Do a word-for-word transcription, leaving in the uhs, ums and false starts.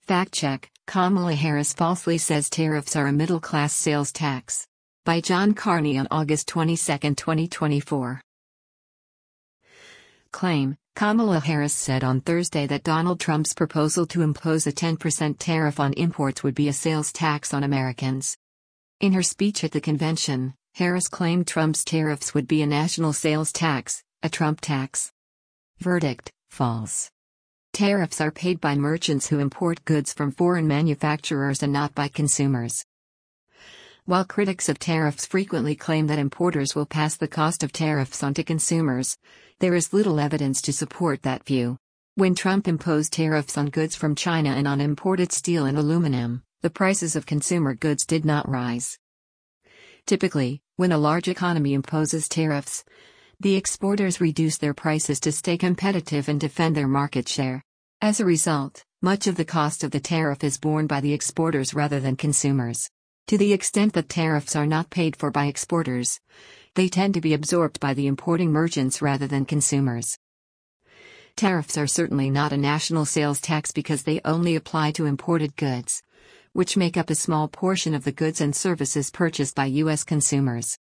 Fact check: Kamala Harris falsely says tariffs are a middle-class sales tax. By John Carney on August twenty-second, twenty twenty-four. Claim: Kamala Harris said on Thursday that Donald Trump's proposal to impose a ten percent tariff on imports would be a sales tax on Americans. In her speech at the convention, Harris claimed Trump's tariffs would be a national sales tax, a Trump tax. Verdict: false. Tariffs are paid by merchants who import goods from foreign manufacturers and not by consumers. While critics of tariffs frequently claim that importers will pass the cost of tariffs on to consumers, there is little evidence to support that view. When Trump imposed tariffs on goods from China and on imported steel and aluminum, the prices of consumer goods did not rise. Typically, when a large economy imposes tariffs, the exporters reduce their prices to stay competitive and defend their market share. As a result, much of the cost of the tariff is borne by the exporters rather than consumers. To the extent that tariffs are not paid for by exporters, they tend to be absorbed by the importing merchants rather than consumers. Tariffs are certainly not a national sales tax because they only apply to imported goods, which make up a small portion of the goods and services purchased by U S consumers.